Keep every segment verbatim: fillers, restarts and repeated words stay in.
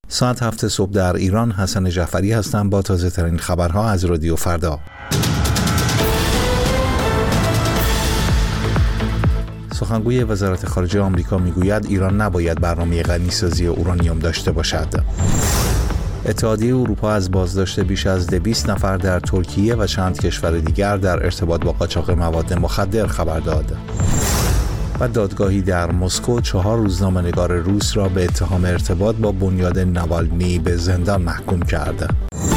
ساعت هفت صبح در ایران. حسن جعفری هستم با تازه ترین خبرها از رادیو فردا. سخنگوی وزارت خارجه آمریکا میگوید ایران نباید برنامه غنیسازی اورانیوم داشته باشد. اتحادیه اروپا از بازداشت بیش از دویست نفر در ترکیه و چند کشور دیگر در ارتباط با قاچاق مواد مخدر خبر داد. و دادگاهی در مسکو چهار روزنامه‌نگار روس را به اتهام ارتباط با بنیاد ناوالنی به زندان محکوم کرد.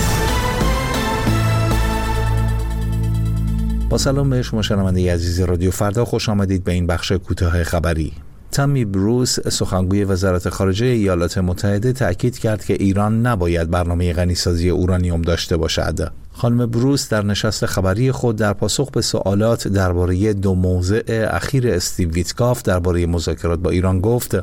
با سلام به شما شنونده عزیز رادیو فردا، خوش آمدید به این بخش کوتاه خبری. تامی بروس، سخنگوی وزارت خارجه ایالات متحده، تأکید کرد که ایران نباید برنامه غنیسازی اورانیوم داشته باشد. خانم بروس در نشست خبری خود در پاسخ به سوالات درباره دو موضع اخیر استیو ویتکاف درباره مذاکرات با ایران گفت: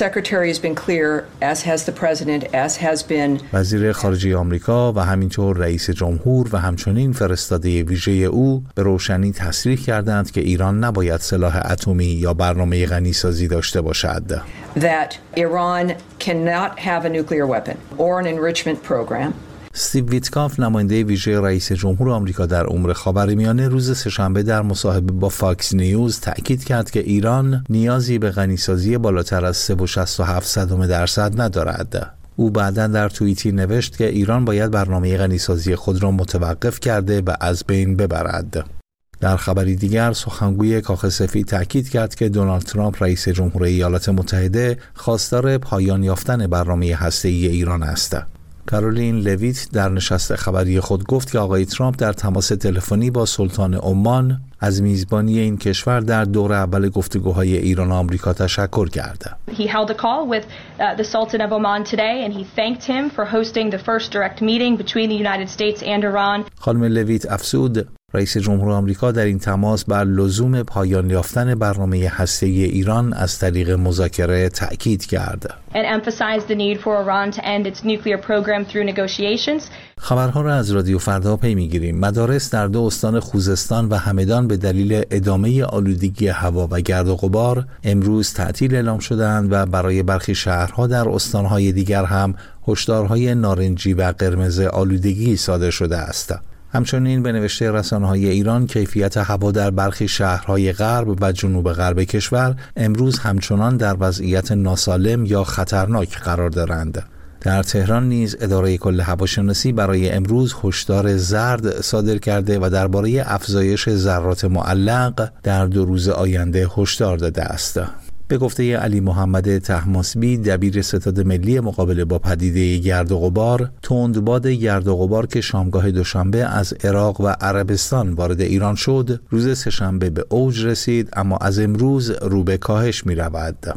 وزیر خارجه آمریکا و همینطور رئیس جمهور و همچنین فرستاده ویژه او به روشنی تصریح کردند که ایران نباید سلاح اتمی یا برنامه غنیسازی داشته باشد. That Iran cannot have a nuclear weapon or an enrichment program. استیو ویتکاف، نماینده ویژه رئیس جمهور آمریکا در امور خاورمیانه، روز سه‌شنبه در مصاحبه با فاکس نیوز تأکید کرد که ایران نیازی به غنیسازی بالاتر از سه و شصت و هفت صدم درصد ندارد. او بعداً در توییتی نوشت که ایران باید برنامه غنیسازی خود را متوقف کرده و از بین ببرد. در خبری دیگر، سخنگوی کاخ سفید تأکید کرد که دونالد ترامپ رئیس جمهور ایالات متحده خواستار پایان یافتن برنامه هسته‌ای ایران است. کارولین لویت در نشست خبری خود گفت که آقای ترامپ در تماس تلفنی با سلطان عمان از میزبانی این کشور در دور اول گفتگوهای ایران و آمریکا تشکر کرد. He held a call with uh, the Sultan of Oman today and he thanked him for hosting the first direct meeting between the United States and Iran. خانم لویت افزود رئیس جمهور آمریکا در این تماس بر لزوم پایان یافتن برنامه هسته‌ای ایران از طریق مذاکره تأکید کرد. And emphasized the need for Iran to end its nuclear program through negotiations. خبرها را از رادیو فردا پی می‌گیریم. مدارس در دو استان خوزستان و همدان به دلیل ادامه آلودگی هوا و گرد و غبار امروز تعطیل اعلام شدند و برای برخی شهرها در استان‌های دیگر هم هشدارهای نارنجی و قرمز آلودگی صادر شده است. همچنین به نوشته رسانه‌های ایران، کیفیت هوا در برخی شهرهای غرب و جنوب غرب کشور امروز همچنان در وضعیت ناسالم یا خطرناک قرار دارند. در تهران نیز اداره کل هواشناسی برای امروز هشدار زرد صادر کرده و درباره افزایش ذرات معلق در دو روز آینده هشدار داده است. به گفته علی محمد طهماسبی، دبیر ستاد ملی مقابله با پدیده گرد و غبار، تندباد گرد و غبار که شامگاه دوشنبه از عراق و عربستان وارد ایران شد، روز سه‌شنبه به اوج رسید اما از امروز رو به کاهش می رود.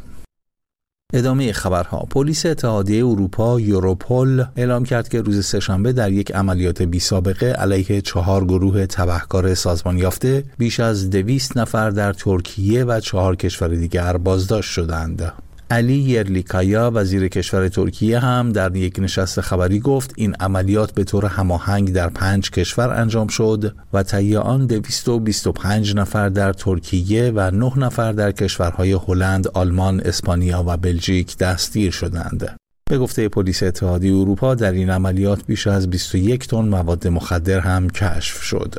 ادامه خبرها. پلیس اتحادیه اروپا یوروپول اعلام کرد که روز سه‌شنبه در یک عملیات بی سابقه علیه چهار گروه تبهکار سازمان یافته بیش از دویست نفر در ترکیه و چهار کشور دیگر بازداشت شدند. علی یرلیکایا، وزیر کشور ترکیه، هم در یک نشست خبری گفت این عملیات به طور هماهنگ در پنج کشور انجام شد و طی آن دویست و بیست و پنج نفر در ترکیه و نه نفر در کشورهای هلند، آلمان، اسپانیا و بلژیک دستگیر شدند. به گفته پلیس اتحادیه اروپا در این عملیات بیش از بیست و یک تن مواد مخدر هم کشف شد.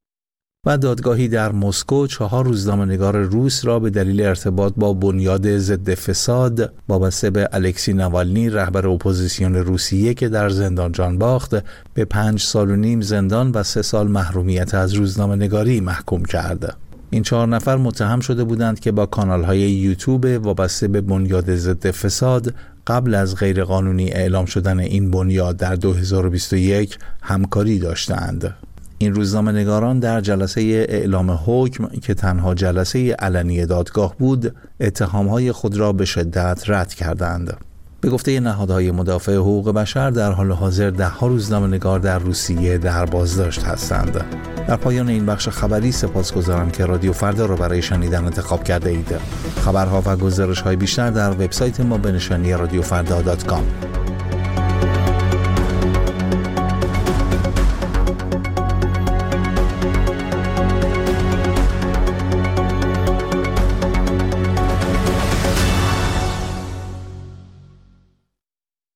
و دادگاهی در مسکو چهار روزنامه‌نگار روس را به دلیل ارتباط با بنیاد ضد فساد وابسته به الکسی ناوالنی، رهبر اپوزیسیون روسیه که در زندان جان باخت، به پنج سال و نیم زندان و سه سال محرومیت از روزنامه‌نگاری محکوم کرد. این چهار نفر متهم شده بودند که با کانال‌های یوتیوب وابسته به بنیاد ضد فساد قبل از غیرقانونی اعلام شدن این بنیاد در دو هزار و بیست و یک همکاری داشتند. این روزنامه‌نگاران در جلسه اعلام حکم که تنها جلسه علنی دادگاه بود، اتهام‌های خود را به شدت رد کردند. به گفته نهادهای مدافع حقوق بشر در حال حاضر ده‌ها روزنامه‌نگار در روسیه در بازداشت هستند. در پایان این بخش خبری سپاسگزارم که رادیو فردا را برای شنیدن انتخاب کرده اید. خبرها و گزارش‌های بیشتر در وبسایت ما به نشانی رادیو فردا دات کام.